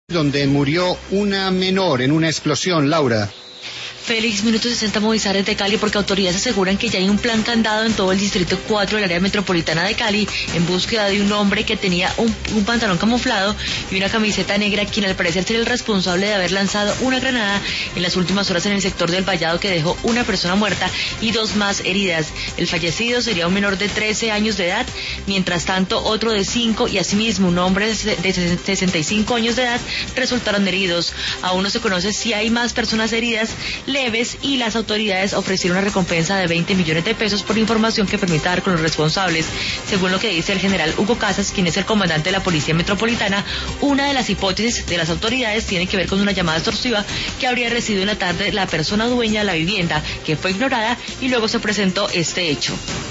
donde murió una menor en una explosión. Laura. Félix, minuto 60 Movistar de Cali, porque autoridades aseguran que ya hay un plan candado en todo el distrito 4 del área metropolitana de Cali en búsqueda de un hombre que tenía un pantalón camuflado y una camiseta negra, quien al parecer sería el responsable de haber lanzado una granada en las últimas horas en el sector del Vallado, que dejó una persona muerta y dos más heridas. El fallecido sería un menor de 13 años de edad, mientras tanto otro de 5 y asimismo un hombre de 65 años de edad resultaron heridos. Aún no se conoce si hay más personas heridas leves, y las autoridades ofrecieron una recompensa de 20 millones de pesos por información que permita dar con los responsables. Según lo que dice el general Hugo Casas, quien es el comandante de la Policía Metropolitana, una de las hipótesis de las autoridades tiene que ver con una llamada extorsiva que habría recibido en la tarde la persona dueña de la vivienda, que fue ignorada y luego se presentó este hecho.